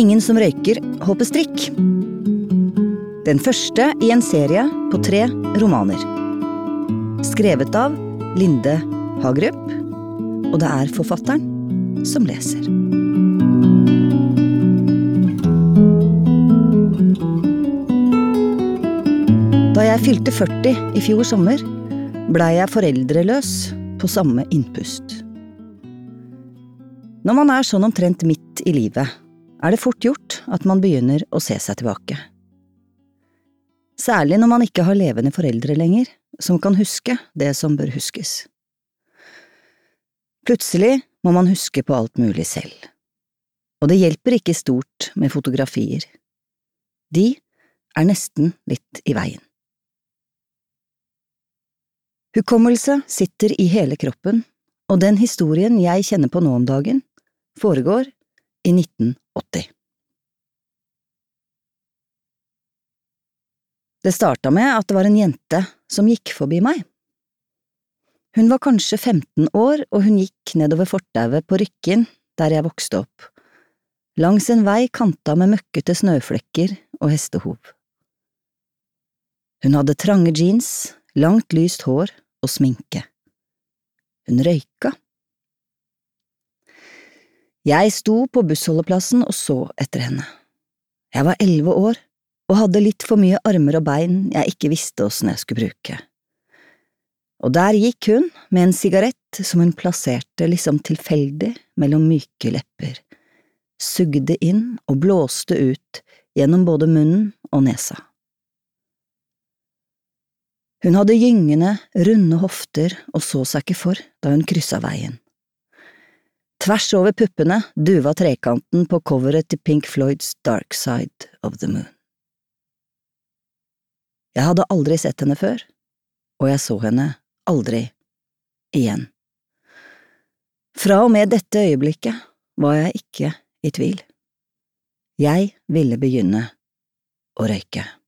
Ingen som røyker hopper strikk. Den første i en serie på 3 romaner. Skrevet av Linde Hagerup, og det er forfatteren som leser. Da jeg fylte 40 i fjor sommer, ble jeg foreldreløs på samme innpust. Når man er sånn omtrent midt i livet, er det fort gjort at man begynner å se seg tilbake. Særlig når man ikke har levende foreldre lenger, som kan huske det som bør huskes. Plutselig må man huske på alt mulig selv. Og det hjelper ikke stort med fotografier. De er nesten litt i veien. Hukommelse sitter i hele kroppen, og den historien jeg kjenner på nå om dagen, foregår i 1980. Det startet med at det var en jente som gikk forbi meg. Hun var kanskje 15 år, og hun gikk nedover fortauet på Rykken, der jeg vokste opp, langs en vei kanta med møkkete snøflekker og hestehov. Hun hadde trange jeans, langt lyst hår og sminke. Hun røyka. Jeg sto på bussholdeplassen og så etter henne. Jeg var 11 år, og hadde litt for mye armer og bein jeg ikke visste hvordan jeg skulle bruke. Og der gikk hun med en sigarett som hun plasserte liksom tilfeldig mellom myke lepper, sugde inn og blåste ut gjennom både munnen og nesa. Hun hadde gyngende, runde hofter og så seg ikke for da hun krysset veien. Tvers over puppene duva trekanten på coveret til Pink Floyds Dark Side of the Moon. Jeg hadde aldri sett henne før, og jeg så henne aldri igjen. Fra og med dette øyeblikket var jeg ikke i tvil. Jeg ville begynne å røyke.